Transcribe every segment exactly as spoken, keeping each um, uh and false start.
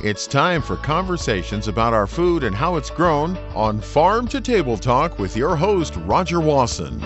It's time for conversations about our food and how it's grown on Farm to Table Talk with your host, Roger Wasson.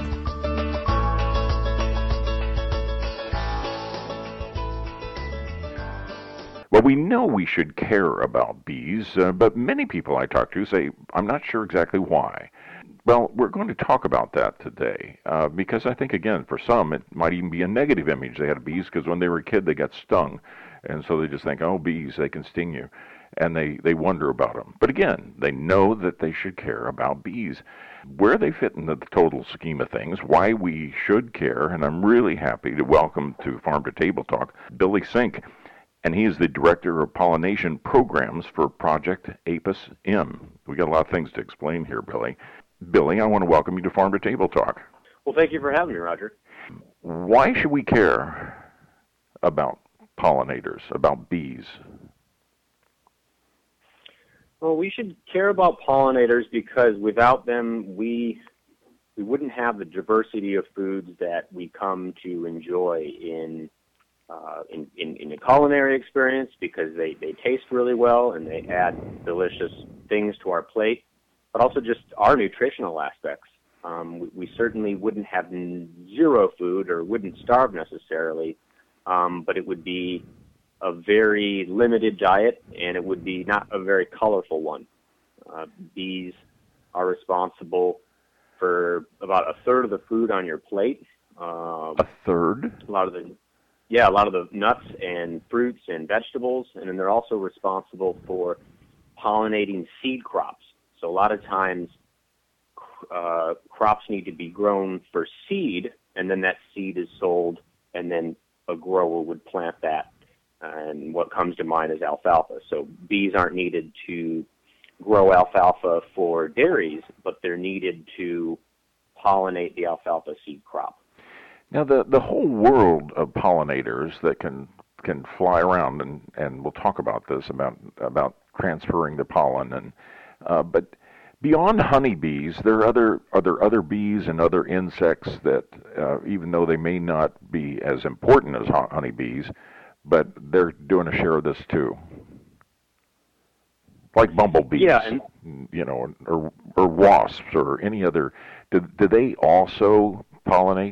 Well, we know we should care about bees, uh, but many people I talk to say, I'm not sure exactly why. Well, we're going to talk about that today uh, because I think, again, for some, it might even be a negative image. They had bees because when they were a kid, they got stung. And so they just think, oh, bees, they can sting you. And they, they wonder about them. But again, they know that they should care about bees. Where they fit in the total scheme of things, why we should care, and I'm really happy to welcome to Farm to Table Talk Billy Sink. And he is the Director of Pollination Programs for Project Apis M. We got a lot of things to explain here, Billy. Billy, I want to welcome you to Farm to Table Talk. Well, thank you for having me, Roger. Why should we care about pollinators, about bees? Well, we should care about pollinators because without them, we we wouldn't have the diversity of foods that we come to enjoy in uh, in, in, in a culinary experience because they, they taste really well and they add delicious things to our plate, but also just our nutritional aspects. Um, we, we certainly wouldn't have zero food or wouldn't starve necessarily, um, but it would be a very limited diet, and it would be not a very colorful one. Uh, bees are responsible for about a third of the food on your plate. Uh, a third? A lot of the, yeah, a lot of the nuts and fruits and vegetables, and then they're also responsible for pollinating seed crops. So a lot of times, uh, crops need to be grown for seed, and then that seed is sold, and then a grower would plant that. And what comes to mind is alfalfa. So bees aren't needed to grow alfalfa for dairies, but they're needed to pollinate the alfalfa seed crop. Now, the, the whole world of pollinators that can can fly around, and, and we'll talk about this, about about transferring the pollen, and uh, but beyond honeybees, there are other are there other bees and other insects that, uh, even though they may not be as important as honeybees, but they're doing a share of this too, like bumblebees, yeah, and, you know, or or wasps or any other. Do do they also pollinate?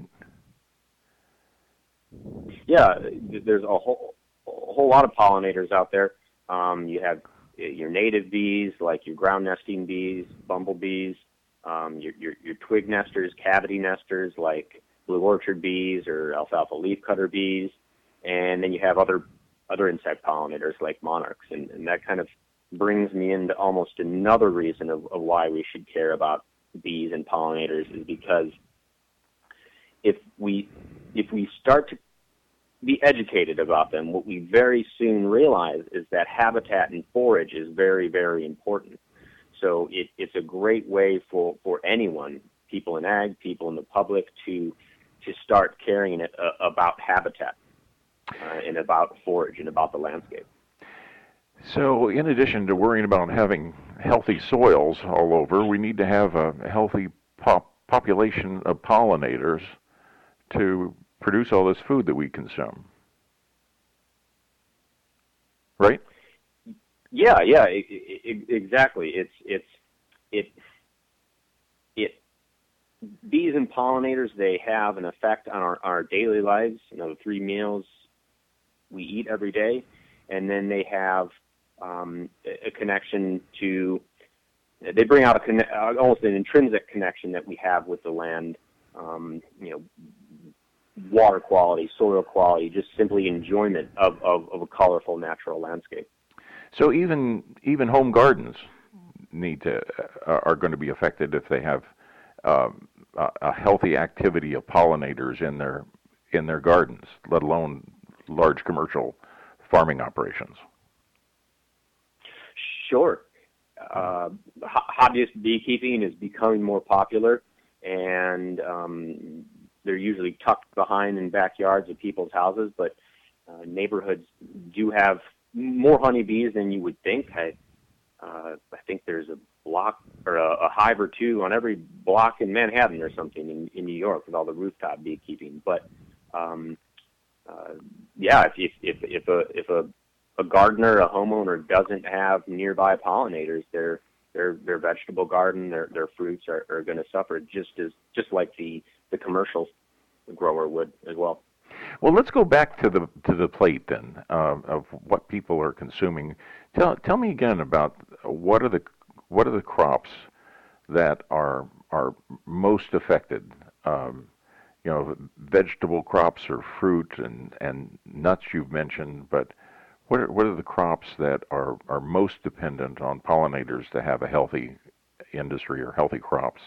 Yeah, there's a whole a whole lot of pollinators out there. Um, you have your native bees, like your ground nesting bees, bumblebees, um, your, your your twig nesters, cavity nesters, like blue orchard bees or alfalfa leafcutter bees. And then you have other other insect pollinators like monarchs, and, and that kind of brings me into almost another reason of, of why we should care about bees and pollinators is because if we if we start to be educated about them, what we very soon realize is that habitat and forage is very, very important. So it, it's a great way for, for anyone, people in ag, people in the public, to to start caring it, uh, about habitat. Uh, and about forage and about the landscape. So in addition to worrying about having healthy soils all over, we need to have a healthy pop population of pollinators to produce all this food that we consume. Right? Yeah, yeah, it, it, exactly. It's it's it it bees and pollinators, they have an effect on our, our daily lives, you know, the three meals we eat every day, and then they have um, a connection to, they bring out a conne- almost an intrinsic connection that we have with the land, um, you know, water quality, soil quality, just simply enjoyment of, of, of a colorful natural landscape. So even even home gardens need to uh, are going to be affected if they have um, a, a healthy activity of pollinators in their in their gardens, let alone large commercial farming operations. Sure. Uh, hobbyist beekeeping is becoming more popular, and um, they're usually tucked behind in backyards of people's houses, but uh, neighborhoods do have more honeybees than you would think. I, uh, I think there's a block or a, a hive or two on every block in Manhattan or something in, in New York with all the rooftop beekeeping. But um, Uh, yeah, if, if if if a if a a gardener, a homeowner doesn't have nearby pollinators, their their their vegetable garden, their their fruits are, are going to suffer just as just like the the commercial grower would as well. Well, let's go back to the to the plate then uh, of what people are consuming. Tell tell me again about what are the what are the crops that are are most affected. Um, you know, vegetable crops or fruit and, and nuts you've mentioned, but what are, what are the crops that are, are most dependent on pollinators to have a healthy industry or healthy crops?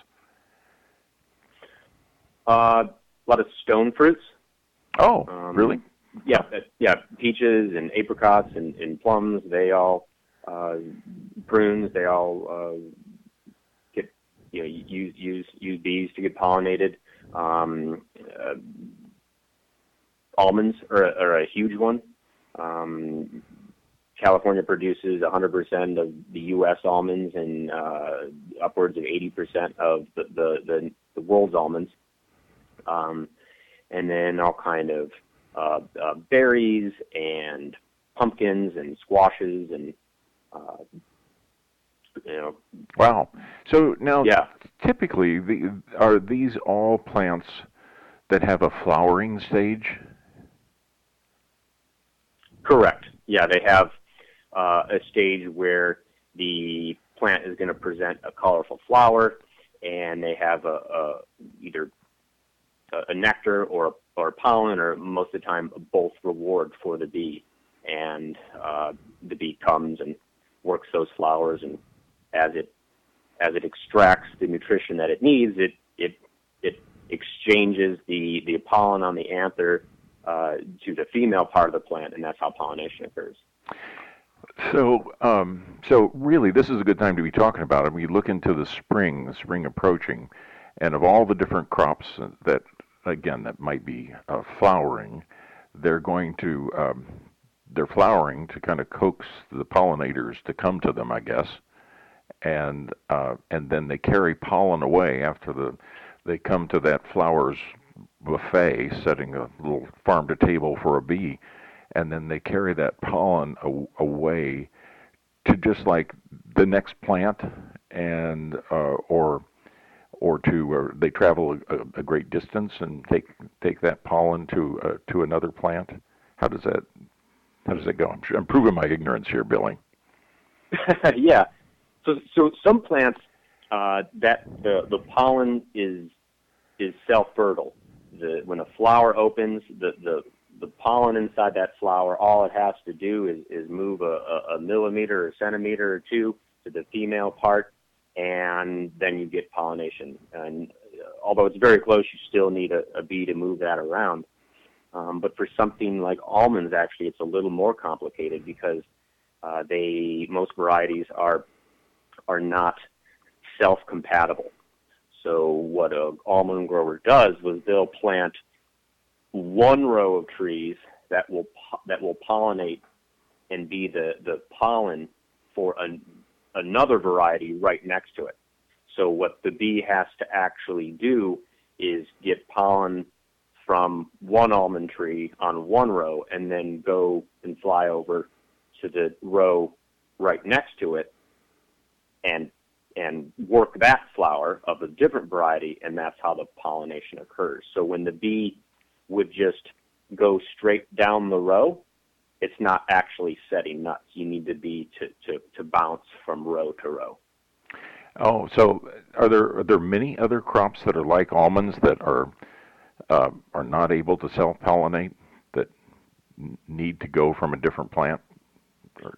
Uh, a lot of stone fruits. Oh, um, really? Yeah, yeah. Peaches and apricots and, and plums. They all uh, prunes. They all uh, get you know use use use bees to get pollinated. Um, uh, almonds are, are a huge one. Um, California produces one hundred percent of the U S almonds and uh, upwards of eighty percent of the, the, the, the world's almonds. Um, and then all kind of uh, uh, berries and pumpkins and squashes and uh, you know. Wow. So now, yeah. typically, the, are these all plants that have a flowering stage? Correct. Yeah, they have uh, a stage where the plant is going to present a colorful flower, and they have a, a either a nectar or or pollen, or most of the time both reward for the bee. And uh, the bee comes and works those flowers, and as it as it extracts the nutrition that it needs, it it it exchanges the the pollen on the anther uh, to the female part of the plant, and that's how pollination occurs. So, um, so really, this is a good time to be talking about it. We look into the spring, the spring approaching, and of all the different crops that, again, that might be uh, flowering, they're going to um, they're flowering to kind of coax the pollinators to come to them, I guess, and uh, and then they carry pollen away after the they come to that flowers buffet, setting a little farm to table for a bee. And then they carry that pollen a- away to just like the next plant, and uh, or or to or they travel a, a great distance and take take that pollen to uh, to another plant. How does that how does that go? I'm, sure, I'm proving my ignorance here, Billy. Yeah. So so some plants uh, that the the pollen is is self-fertile. The when a flower opens, the the the pollen inside that flower, all it has to do is, is move a, a, a millimeter or a centimeter or two to the female part, and then you get pollination. And although it's very close, you still need a, a bee to move that around. Um, but for something like almonds, actually, it's a little more complicated because uh, they most varieties are are not self-compatible. So what an almond grower does was they'll plant one row of trees that will that will pollinate and be the, the pollen for an, another variety right next to it. So what the bee has to actually do is get pollen from one almond tree on one row and then go and fly over to the row right next to it and and work that flower of a different variety, and that's how the pollination occurs. So when the bee would just go straight down the row, it's not actually setting nuts. You need the bee to, to, to bounce from row to row. Oh, so are there are there many other crops that are like almonds that are uh, are not able to self-pollinate, that need to go from a different plant? Or...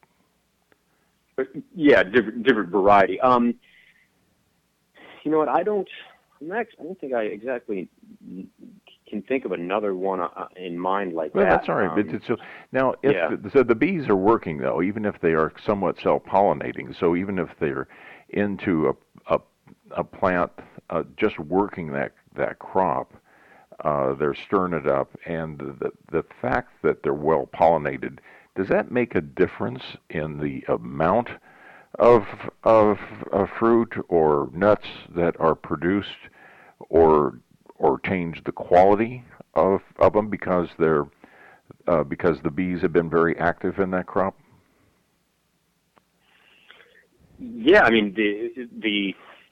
Yeah, different different variety. Um, you know what? I don't. I'm not, I don't think I exactly can think of another one uh, in mind like well, that. Well, that's all right. Um, it's, it's, so, now, if yeah. the, so the bees are working, though, even if they are somewhat self-pollinating, so even if they're into a, a, a plant uh, just working that, that crop, uh, they're stirring it up, and the, the fact that they're well-pollinated, does that make a difference in the amount of, of, of fruit or nuts that are produced, or or change the quality of, of them because they're uh, because the bees have been very active in that crop? Yeah, I mean the the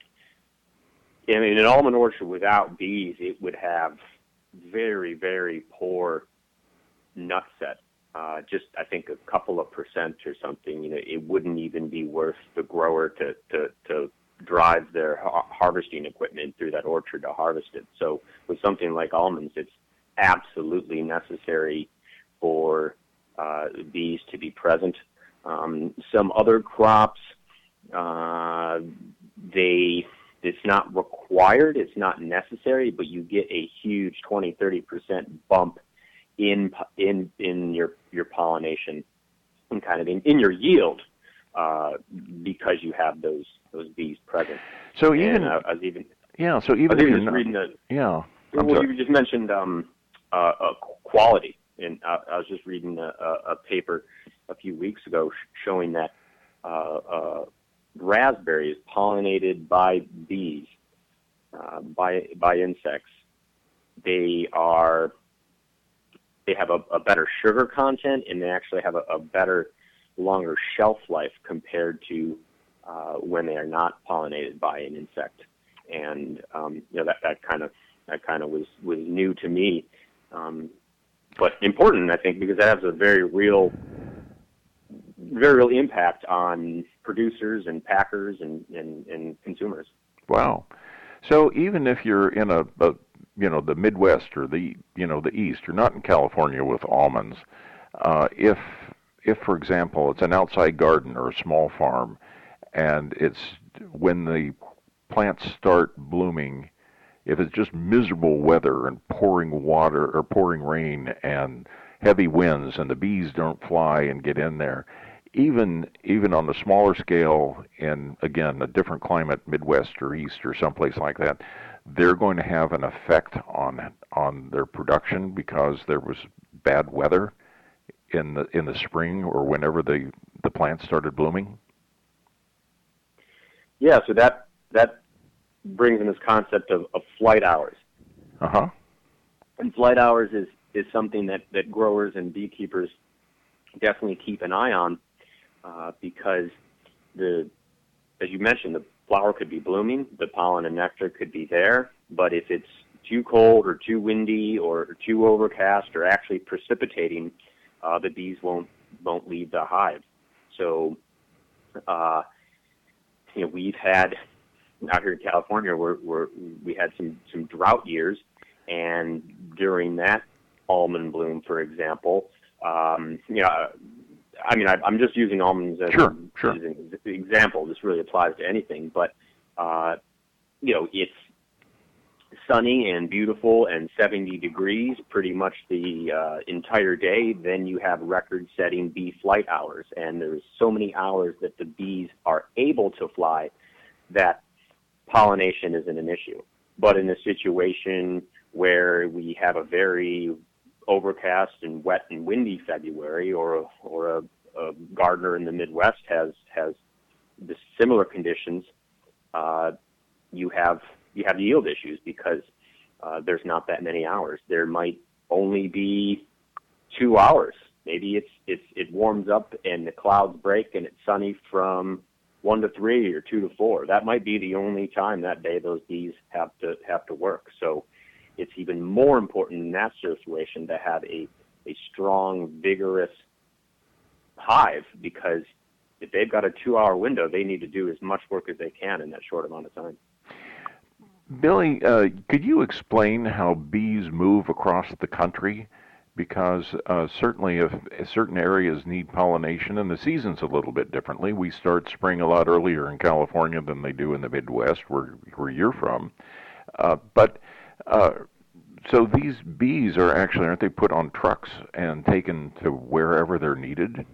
I mean an almond orchard without bees, it would have very very poor nut set. Uh, just I think a couple of percent or something. You know, it wouldn't even be worth the grower to to to drive their ha- harvesting equipment through that orchard to harvest it. So with something like almonds, it's absolutely necessary for uh, bees to be present. Um, some other crops, uh, they it's not required, it's not necessary, but you get a huge twenty, thirty percent bump in in in your your pollination and kind of in, in your yield uh, because you have those those bees present. So even and, uh, I was even yeah, so even I was if even you're just not, reading the yeah, I'm well, sorry. you just mentioned um, uh, uh, quality, and uh, I was just reading a, a, a paper a few weeks ago sh- showing that uh, uh, raspberries pollinated by bees, uh, by by insects, they are they have a, a better sugar content, and they actually have a, a better, longer shelf life compared to uh, when they are not pollinated by an insect. And um, you know that, that kind of that kind of was, was new to me, um, but important, I think, because that has a very real, very real impact on producers and packers and, and, and consumers. Wow. So even if you're in a, a you know, the Midwest or the, you know, the East, you're not in California with almonds. Uh, if, if, for example, it's an outside garden or a small farm, and it's when the plants start blooming, if it's just miserable weather and pouring water or pouring rain and heavy winds and the bees don't fly and get in there, even even on a smaller scale in, again, a different climate, Midwest or East or someplace like that, they're going to have an effect on on their production because there was bad weather in the in the spring or whenever the the plants started blooming. Yeah, so that that brings in this concept of, of flight hours. Uh-huh. And flight hours is, is something that, that growers and beekeepers definitely keep an eye on uh, because, the as you mentioned, the flower could be blooming, the pollen and nectar could be there, but if it's too cold or too windy or too overcast or actually precipitating, uh, the bees won't won't leave the hive. So, uh, you know, we've had out here in California, we're, we're, we had some, some drought years, and during that almond bloom, for example, um, you know, I mean, I, I'm just using almonds as, sure, an, sure. as an example. This really applies to anything, but uh, you know, it's sunny and beautiful and seventy degrees pretty much the uh, entire day. Then you have record-setting bee flight hours, and there's so many hours that the bees are able to fly that pollination isn't an issue. But in a situation where we have a very overcast and wet and windy February, or a, or a, a gardener in the Midwest has has the similar conditions, uh, you have you have yield issues because uh, there's not that many hours. There might only be two hours. Maybe it's it's it warms up and the clouds break and it's sunny from one to three or two to four. That might be the only time that day those bees have to have to work. So it's even more important in that situation to have a, a strong, vigorous hive, because if they've got a two-hour window, they need to do as much work as they can in that short amount of time. Billy, uh, could you explain how bees move across the country? Because uh, certainly if, if certain areas need pollination, and the season's a little bit differently. We start spring a lot earlier in California than they do in the Midwest, where, where you're from. Uh, but uh, so these bees are actually, aren't they put on trucks and taken to wherever they're needed?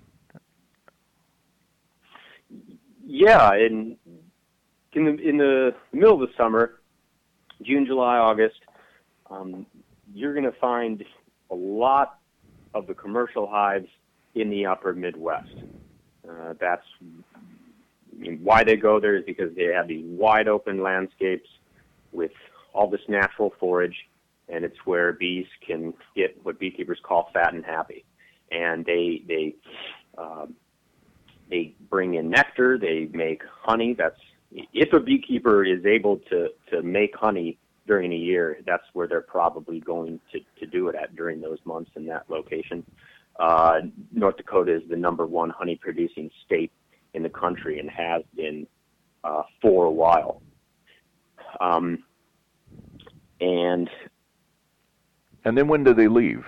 Yeah, in in the in the middle of the summer, June, July, August, um, you're going to find a lot of the commercial hives in the upper Midwest. Uh, that's I mean, why they go there is because they have these wide open landscapes with all this natural forage, and it's where bees can get what beekeepers call fat and happy. and they they um, they bring in nectar. They make honey. That's if a beekeeper is able to to make honey during a year, that's where they're probably going to, to do it at during those months in that location. Uh, North Dakota is the number one honey producing state in the country and has been uh, for a while. Um, and and then when do they leave?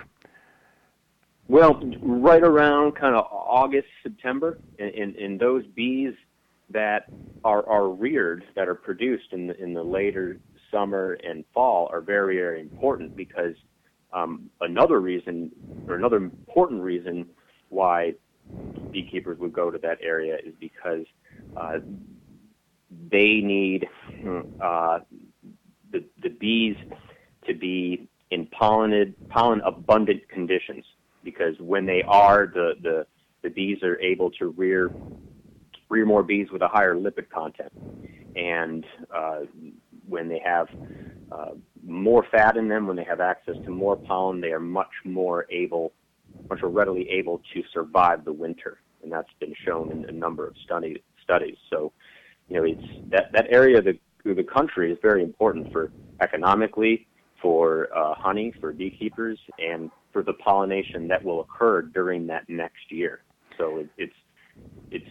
Well, right around kind of August, September, and, and, and those bees that are, are reared, that are produced in the, in the later summer and fall are very, very important because um, another reason, or another important reason why beekeepers would go to that area is because uh, they need uh, the, the bees to be in pollen, pollen abundant conditions, because when they are, the, the, the bees are able to rear rear more bees with a higher lipid content. And uh, when they have uh, more fat in them, when they have access to more pollen, they are much more able, much more readily able to survive the winter. And that's been shown in a number of study, studies. So, you know, it's that, that area of the, of the country is very important for economically, for uh, honey, for beekeepers, and for the pollination that will occur during that next year. So it, it's, it's,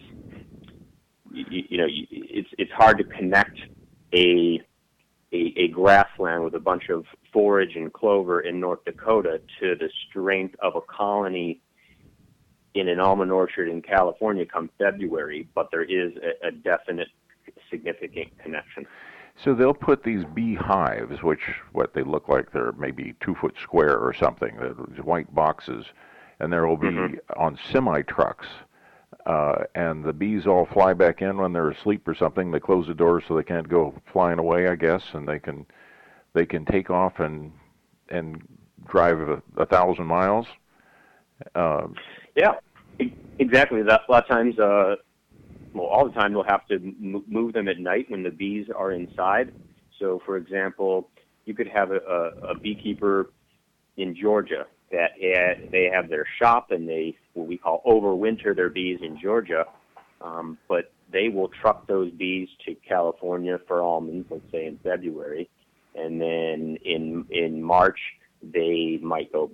you, you know, it's it's hard to connect a, a a grassland with a bunch of forage and clover in North Dakota to the strength of a colony in an almond orchard in California come February, but there is a, a definite significant connection. So they'll put these bee hives, which what they look like, they're maybe two foot square or something, these white boxes, and there will be mm-hmm. on semi trucks. Uh, and the bees all fly back in when they're asleep or something. They close the doors so they can't go flying away, I guess, and they can they can take off and and drive a, a thousand miles. Uh, yeah, exactly. That, a lot of times, uh, well, all the time they'll have to m- move them at night when the bees are inside. So, for example, you could have a, a, a beekeeper in Georgia that had, they have their shop and they, what we call overwinter their bees in Georgia, um, but they will truck those bees to California for almonds, let's say in February, and then in in March they might go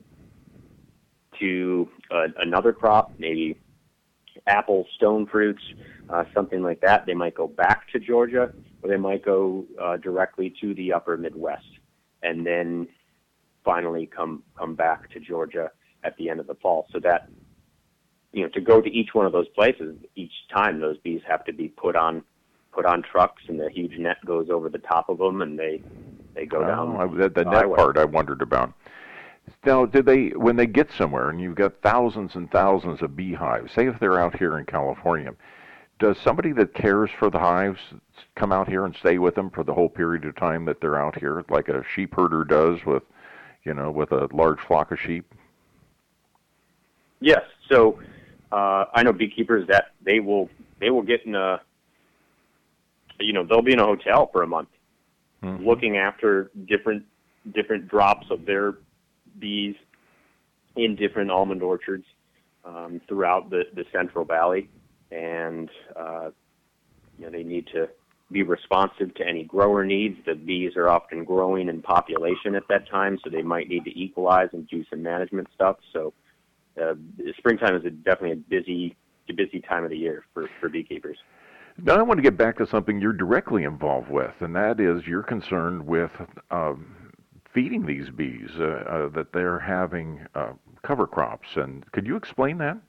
to uh, another crop, maybe apple, stone fruits, uh, something like that. They might go back to Georgia, or they might go uh, directly to the upper Midwest, and then finally come come back to Georgia at the end of the fall. So that, you know, to go to each one of those places, each time those bees have to be put on put on trucks, and the huge net goes over the top of them, and they they go oh, down. The, the net highway. Part I wondered about. Now, did they, when they get somewhere, and you've got thousands and thousands of beehives, say if they're out here in California, does somebody that cares for the hives come out here and stay with them for the whole period of time that they're out here, like a sheep herder does with, you know, with a large flock of sheep? Yes. So uh, I know beekeepers that they will they will get in a, you know, they'll be in a hotel for a month, mm-hmm. looking after different different drops of their bees in different almond orchards um, throughout the, the Central Valley, and uh, you know, they need to be responsive to any grower needs. The bees are often growing in population at that time, so they might need to equalize and do some management stuff. So uh, springtime is a, definitely a busy, a busy time of the year for, for beekeepers. Now I want to get back to something you're directly involved with, and that is you're concerned with um, feeding these bees, uh, uh, that they're having uh, cover crops. And could you explain that?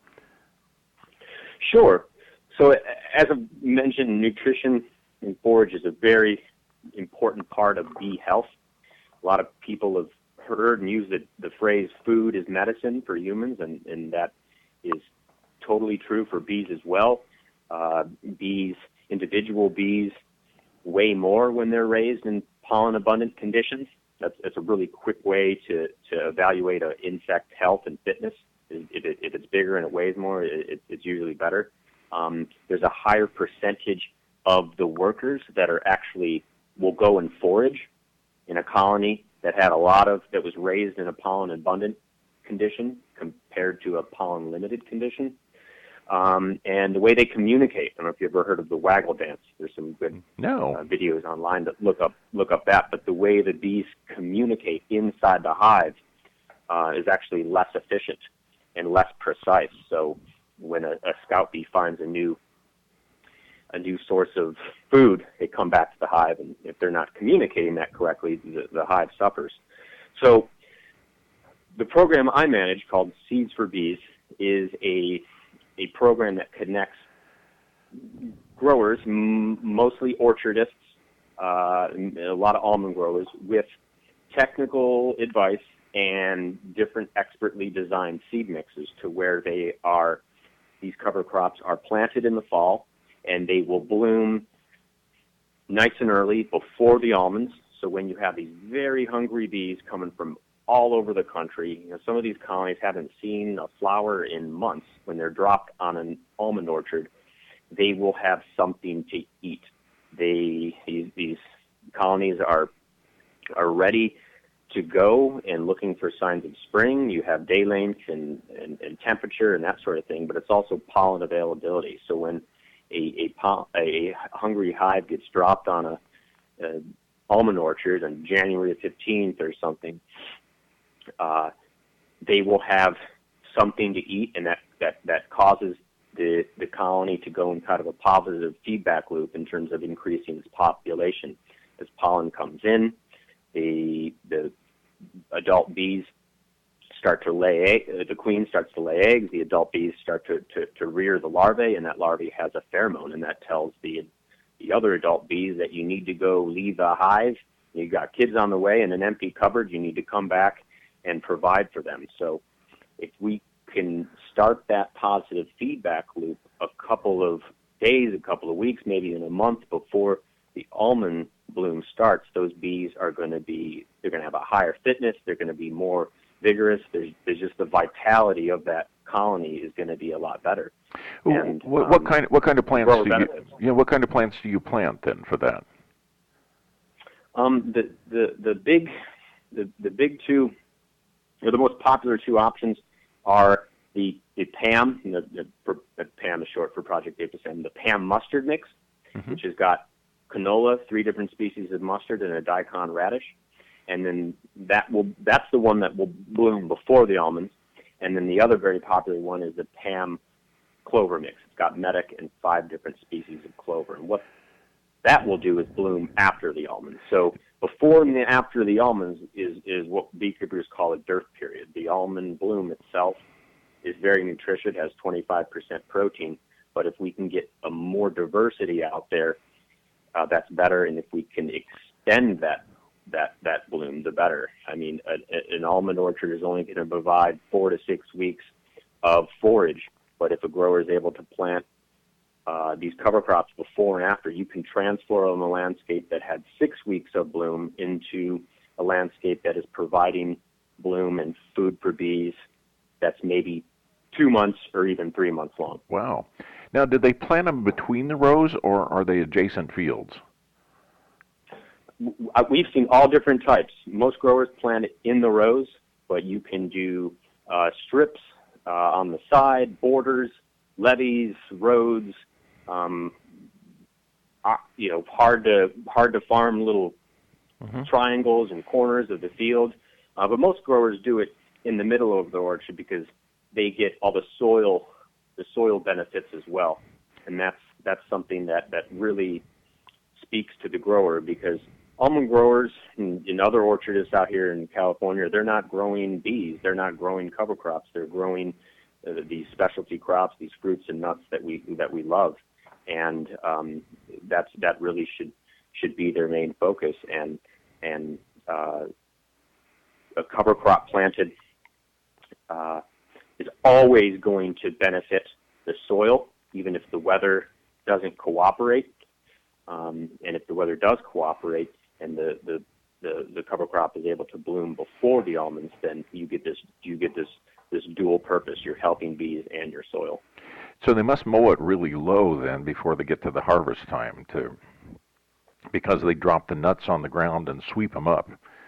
Sure. So as I mentioned, nutrition and forage is a very important part of bee health. A lot of people have heard and used the, the phrase food is medicine for humans, and, and that is totally true for bees as well. Uh, bees, individual bees, weigh more when they're raised in pollen-abundant conditions. That's, that's a really quick way to, to evaluate an insect health and fitness. If, it, if it's bigger and it weighs more, it, it's usually better. Um, there's a higher percentage of the workers that are actually will go and forage in a colony that had a lot of, that was raised in a pollen-abundant condition com- paired to a pollen-limited condition. Um, and the way they communicate, I don't know if you've ever heard of the waggle dance. There's some good no. uh, videos online that look up look up that. But the way the bees communicate inside the hive uh, is actually less efficient and less precise. So when a, a scout bee finds a new a new source of food, they come back to the hive, and if they're not communicating that correctly, the, the hive suffers. So the program I manage, called Seeds for Bees, is a a program that connects growers, m- mostly orchardists, uh, a lot of almond growers, with technical advice and different expertly designed seed mixes to where they are, these cover crops are planted in the fall, and they will bloom nice and early before the almonds. So when you have these very hungry bees coming from all over the country, you know, some of these colonies haven't seen a flower in months. When they're dropped on an almond orchard, they will have something to eat. They these, these colonies are are ready to go and looking for signs of spring. You have day length and, and, and temperature and that sort of thing, but it's also pollen availability. So when a a, a hungry hive gets dropped on a, a almond orchard on January fifteenth or something, uh, they will have something to eat, and that, that, that causes the, the colony to go in kind of a positive feedback loop in terms of increasing its population. As pollen comes in, the the adult bees start to lay egg, the queen starts to lay eggs, the adult bees start to, to, to rear the larvae, and that larvae has a pheromone, and that tells the the other adult bees that you need to go leave the hive. You've got kids on the way and an empty cupboard, you need to come back and provide for them. So if we can start that positive feedback loop a couple of days, a couple of weeks, maybe even a month before the almond bloom starts, those bees are going to be, they're going to have a higher fitness, they're going to be more vigorous, there's, there's just the vitality of that colony is going to be a lot better. And, what, what um, kind of what kind of plants do you, you know, what kind of plants do you plant then for that? Um, the, the, the big the, the big two, or the most popular two options are the, the P A M, and the, the, for, the P A M is short for Project Apicen, the P A M mustard mix, mm-hmm. which has got canola, three different species of mustard, and a daikon radish. And then that will that's the one that will bloom before the almonds. And then the other very popular one is the P A M clover mix. It's got medic and five different species of clover. And what that will do is bloom after the almonds. So before and after the almonds is, is what beekeepers call a dearth period. The almond bloom itself is very nutritious, has twenty-five percent protein. But if we can get a more diversity out there, uh, that's better. And if we can extend that that that bloom, the better. I mean, a, a, an almond orchard is only going to provide four to six weeks of forage, but if a grower is able to plant uh, these cover crops before and after, you can transform a landscape that had six weeks of bloom into a landscape that is providing bloom and food for bees that's maybe two months or even three months long. Wow. Now, did they plant them between the rows, or are they adjacent fields? We've seen all different types. Most growers plant it in the rows, but you can do uh, strips uh, on the side, borders, levees, roads. Um, uh, you know, hard to hard to farm little mm-hmm. triangles and corners of the field. Uh, but most growers do it in the middle of the orchard because they get all the soil, the soil benefits as well, and that's that's something that that really speaks to the grower, because almond growers and, and other orchardists out here in California, they're not growing bees, they're not growing cover crops, they're growing uh, these specialty crops, these fruits and nuts that we that we love, and um, that's that really should should be their main focus. And and uh, a cover crop planted uh, is always going to benefit the soil, even if the weather doesn't cooperate. Um, and if the weather does cooperate, and the, the, the, the cover crop is able to bloom before the almonds, then you get this you get this this dual purpose. You're helping bees and your soil. So they must mow it really low then before they get to the harvest time, too, because they drop the nuts on the ground and sweep them up.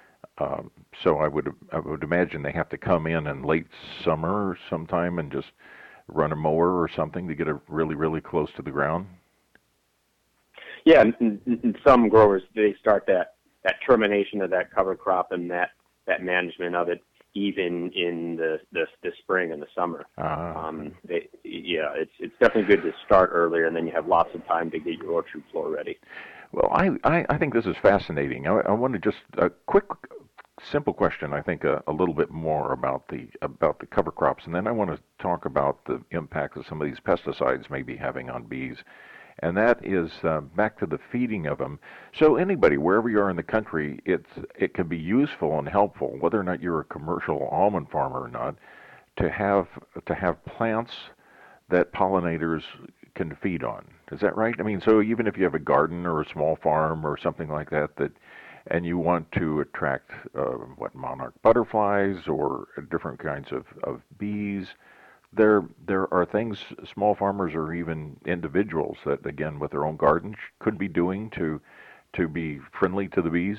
Um, so I would I would imagine they have to come in in late summer or sometime and just run a mower or something to get it really, really close to the ground. Yeah, and, and, and some growers, they start that, that termination of that cover crop and that, that management of it even in the the, the spring and the summer. Uh, um, they, yeah, it's it's definitely good to start earlier, and then you have lots of time to get your orchard floor ready. Well, I, I, I think this is fascinating. I, I want to just a quick, simple question. I think a, a little bit more about the about the cover crops, and then I want to talk about the impact that some of these pesticides may be having on bees. And that is uh, back to the feeding of them. So anybody, wherever you are in the country, it's it can be useful and helpful, whether or not you're a commercial almond farmer or not, to have to have plants that pollinators can feed on. Is that right? I mean, so even if you have a garden or a small farm or something like that, that and you want to attract uh, what monarch butterflies or different kinds of, of bees, there there are things small farmers or even individuals that, again, with their own gardens could be doing to to be friendly to the bees.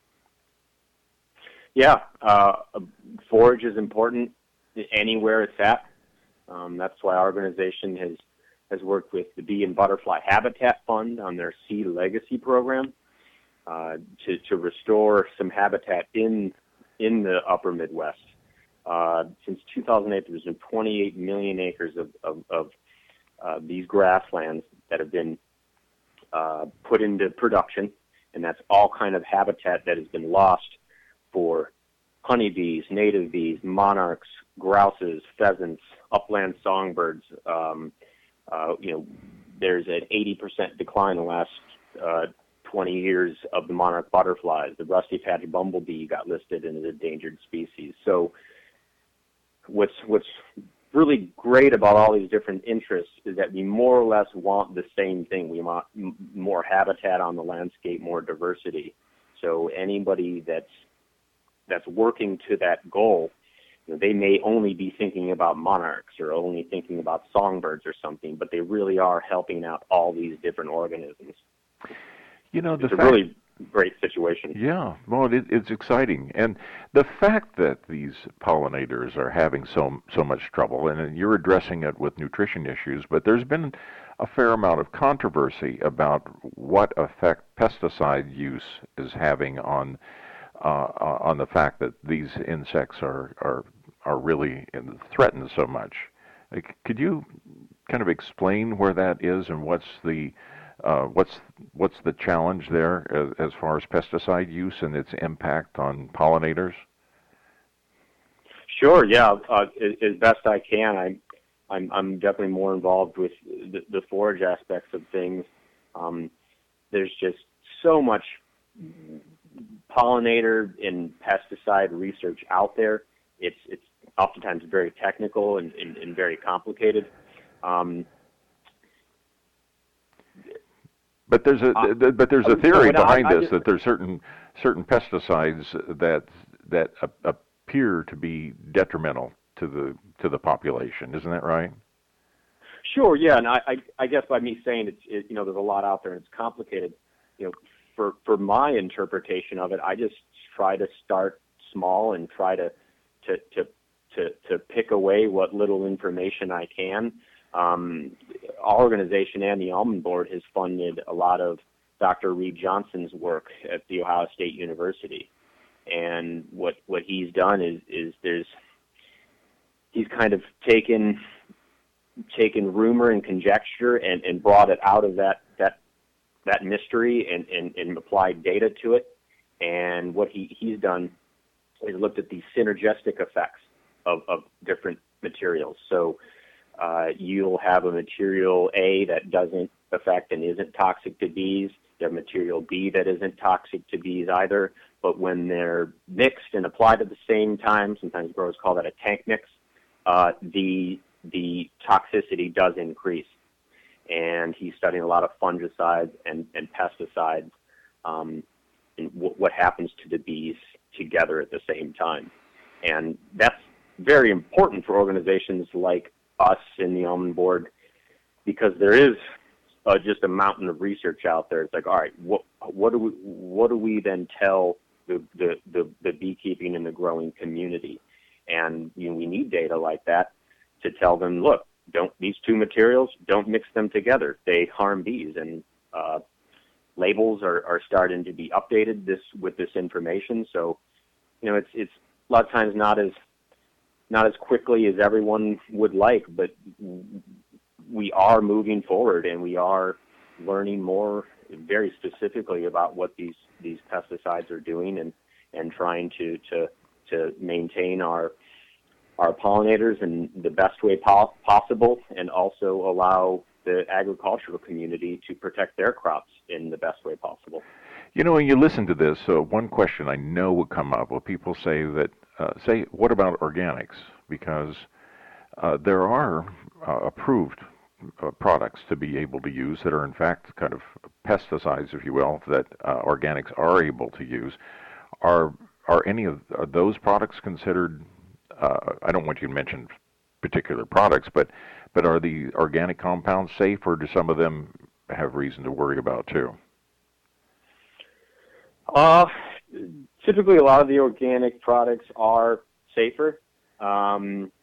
Yeah, uh, forage is important anywhere it's at. Um, that's why our organization has has worked with the Bee and Butterfly Habitat Fund on their Sea Legacy program uh, to to restore some habitat in in the Upper Midwest. Uh, since two thousand eight, there's been twenty-eight million acres of of, of uh, these grasslands that have been uh, put into production, and that's all kind of habitat that has been lost for honeybees, native bees, monarchs, grouses, pheasants, upland songbirds. Um, uh, you know, there's an eighty percent decline in the last uh, twenty years of the monarch butterflies. The rusty-patched bumblebee got listed as an endangered species. So what's what's really great about all these different interests is that we more or less want the same thing. We want m- more habitat on the landscape, more diversity. So anybody that's that's working to that goal, you know, they may only be thinking about monarchs or only thinking about songbirds or something, but they really are helping out all these different organisms. You know, the it's a fact, really great situation. Yeah, well, it, it's exciting, and the fact that these pollinators are having so so much trouble, and you're addressing it with nutrition issues, but there's been a fair amount of controversy about what effect pesticide use is having on uh, on the fact that these insects are are are really threatened so much. Could you kind of explain where that is and what's the Uh, what's what's the challenge there as, as far as pesticide use and its impact on pollinators? Sure, yeah, uh, as, as best I can. I'm I'm I'm definitely more involved with the, the forage aspects of things. Um, there's just so much pollinator and pesticide research out there. It's it's oftentimes very technical and, and, and very complicated. Um, But there's a uh, but there's a theory behind I, I this just, that there's certain certain pesticides that that appear to be detrimental to the to the population. Isn't that right? Sure. Yeah, and I I, I guess by me saying it's it, you know there's a lot out there and it's complicated. You know, for for my interpretation of it, I just try to start small and try to to to to, to pick away what little information I can. Um, our organization and the Almond Board has funded a lot of Doctor Reed Johnson's work at The Ohio State University. And what what he's done is, is there's he's kind of taken taken rumor and conjecture and, and brought it out of that that that mystery and, and, and applied data to it. And what he, he's done is looked at the synergistic effects of, of different materials. So Uh, you'll have a material A that doesn't affect and isn't toxic to bees. You have material B that isn't toxic to bees either, but when they're mixed and applied at the same time, sometimes growers call that a tank mix, uh, the the toxicity does increase. And he's studying a lot of fungicides and, and pesticides um, and w- what happens to the bees together at the same time. And that's very important for organizations like us in the Almond Board, because there is uh, just a mountain of research out there. It's like, all right, what what do we what do we then tell the the, the, the bee landscaping and the growing community. And you know, we need data like that to tell them, look, don't these two materials, don't mix them together. They harm bees. And uh, labels are, are starting to be updated this with this information. So, you know, it's it's a lot of times not as not as quickly as everyone would like, but we are moving forward and we are learning more very specifically about what these, these pesticides are doing and, and trying to, to to maintain our our pollinators in the best way po- possible and also allow the agricultural community to protect their crops in the best way possible. You know, when you listen to this, uh, one question I know will come up. Well, people say that, uh, say, what about organics? Because uh, there are uh, approved uh, products to be able to use that are, in fact, kind of pesticides, if you will, that uh, organics are able to use. Are are any of are those products considered? Uh, I don't want you to mention particular products, but but are the organic compounds safe, or do some of them have reason to worry about too? Uh, typically, a lot of the organic products are safer. Um,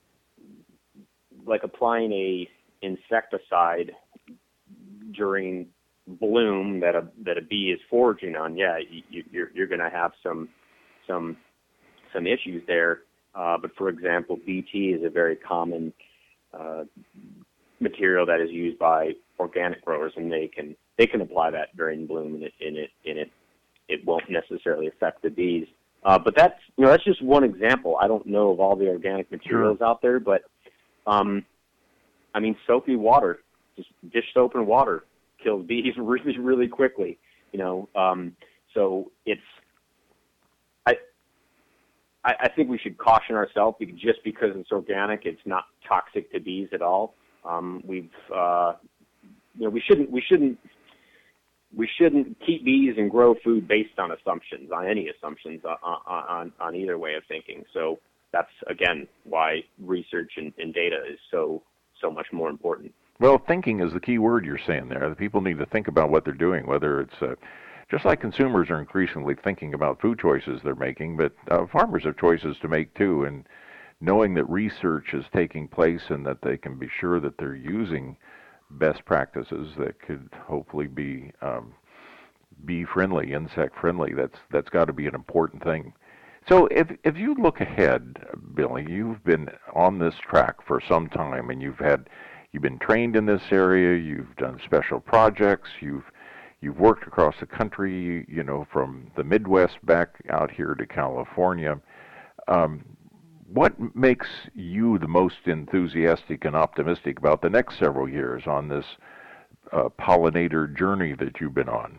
like applying a insecticide during bloom that a that a bee is foraging on, yeah, you, you're you're going to have some some some issues there. Uh, but for example, B T is a very common uh, material that is used by organic growers, and they can they can apply that during bloom, and it in it in it it won't necessarily affect the bees. Uh, but that's you know that's just one example. I don't know of all the organic materials Sure. out there, but um, I mean, soapy water, just dish soap and water kills bees really really quickly. You know, um, so it's I. I think we should caution ourselves because just because it's organic, it's not toxic to bees at all. Um, we've, uh, you know, we shouldn't, we shouldn't, we shouldn't keep bees and grow food based on assumptions, on any assumptions, on on, on either way of thinking. So that's again why research and, and data is so so much more important. Well, thinking is the key word you're saying there. The people need to think about what they're doing, whether it's uh, just like consumers are increasingly thinking about food choices they're making, but uh, farmers have choices to make too. And knowing that research is taking place and that they can be sure that they're using best practices that could hopefully be um, bee-friendly, insect-friendly, that's that's got to be an important thing. So if if you look ahead, Billy, you've been on this track for some time, and you've had you've been trained in this area. You've done special projects. You've You've worked across the country, you know, from the Midwest back out here to California. Um, what makes you the most enthusiastic and optimistic about the next several years on this uh, pollinator journey that you've been on?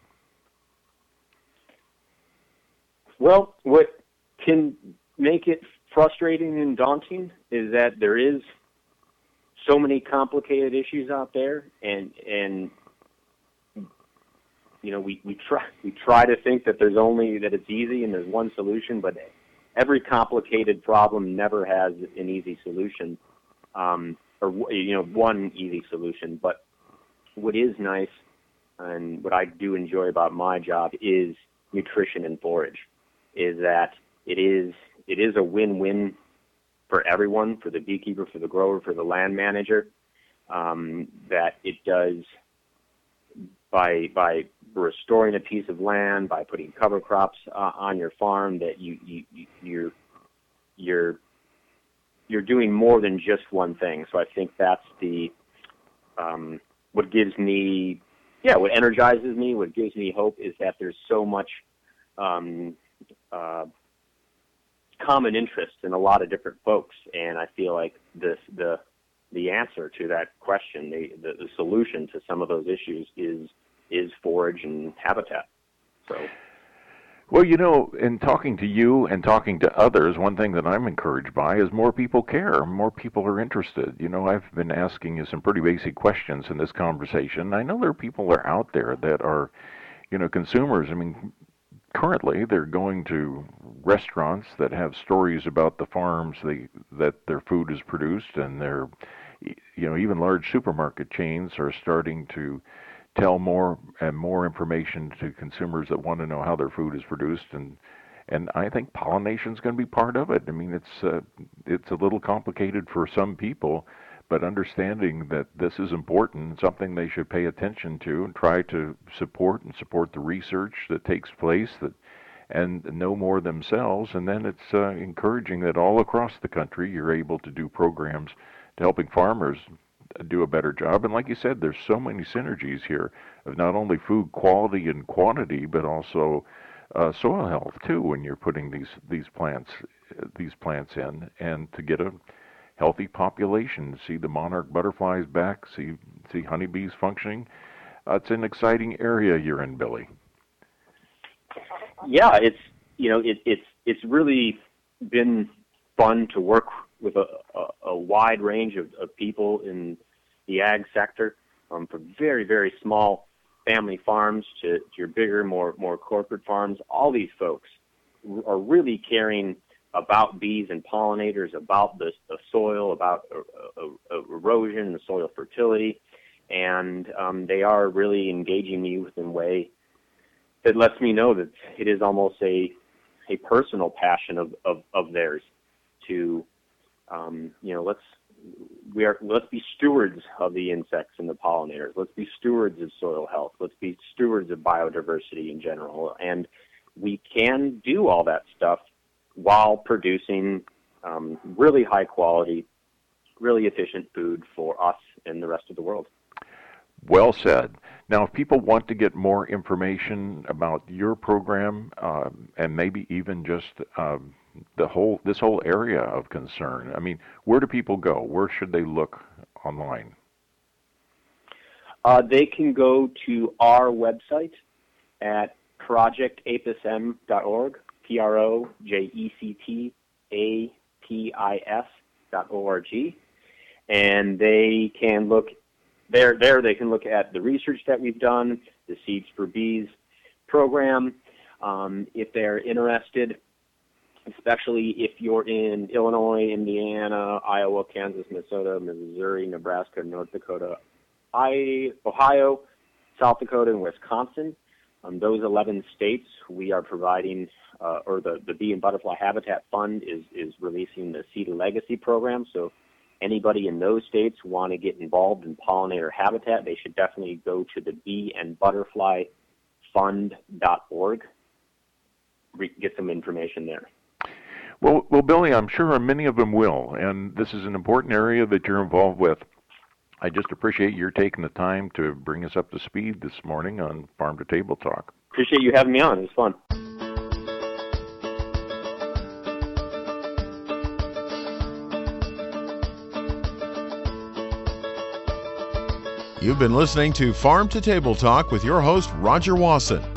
Well, what can make it frustrating and daunting is that there is so many complicated issues out there, and and you know, we, we try we try to think that there's only that it's easy and there's one solution, but every complicated problem never has an easy solution, um, or you know, one easy solution. But what is nice and what I do enjoy about my job is nutrition and forage. Is that it is it is a win-win for everyone, for the beekeeper, for the grower, for the land manager. Um, that it does by by restoring a piece of land, by putting cover crops uh, on your farm, that you, you you're you're you're doing more than just one thing. So I think that's the um, what gives me, yeah, what energizes me, what gives me hope is that there's so much um, uh, common interest in a lot of different folks, and I feel like this the the answer to that question, the, the the solution to some of those issues is is forage and habitat. So, well, you know, in talking to you and talking to others, one thing that I'm encouraged by is more people care, more people are interested. You know, I've been asking you some pretty basic questions in this conversation. I know there are people that are out there that are, you know, consumers. I mean, currently they're going to restaurants that have stories about the farms they, that their food is produced, and they're, you know, even large supermarket chains are starting to tell more and more information to consumers that want to know how their food is produced, and And I think pollination is going to be part of it. I mean, it's uh, it's a little complicated for some people, but understanding that this is important, something they should pay attention to and try to support and support the research that takes place, that and know more themselves. And then it's uh, encouraging that all across the country you're able to do programs to helping farmers do a better job. And like you said, there's so many synergies here of not only food quality and quantity, but also uh, soil health too. When you're putting these these plants these plants in, and to get a healthy population, see the monarch butterflies back, see see honeybees functioning. Uh, it's an exciting area you're in, Billy. Yeah, it's you know it, it's it's really been fun to work with a, a, a wide range of, of people in the ag sector, um, from very very small family farms to, to your bigger, more more corporate farms. All these folks are really caring about bees and pollinators, about the, the soil, about uh, uh, erosion, the soil fertility, and um, they are really engaging me with a way that lets me know that it is almost a a personal passion of, of, of theirs to, um, you know, let's we are let's be stewards of the insects and the pollinators. Let's be stewards of soil health. Let's be stewards of biodiversity in general. And we can do all that stuff while producing um, really high quality, really efficient food for us and the rest of the world. Well said. Now, if people want to get more information about your program, uh, and maybe even just uh, the whole this whole area of concern, I mean, where do people go? Where should they look online? Uh, they can go to our website at project apis m dot org, P R O J E C T A P I S dot O R G, and they can look There, there they can look at the research that we've done, the Seeds for Bees program. Um, if they're interested, especially if you're in Illinois, Indiana, Iowa, Kansas, Minnesota, Missouri, Nebraska, North Dakota, I, Ohio, South Dakota, and Wisconsin, um, those eleven states, we are providing, uh, or the, the Bee and Butterfly Habitat Fund is, is releasing the Seed Legacy program. So anybody in those states want to get involved in pollinator habitat, they should definitely go to the bee and butterfly fund dot org. We can get some information there. Well, well, Billy, I'm sure many of them will, and this is an important area that you're involved with. I just appreciate your taking the time to bring us up to speed this morning on Farm to Table Talk. Appreciate you having me on. It was fun. You've been listening to Farm to Table Talk with your host, Roger Wasson.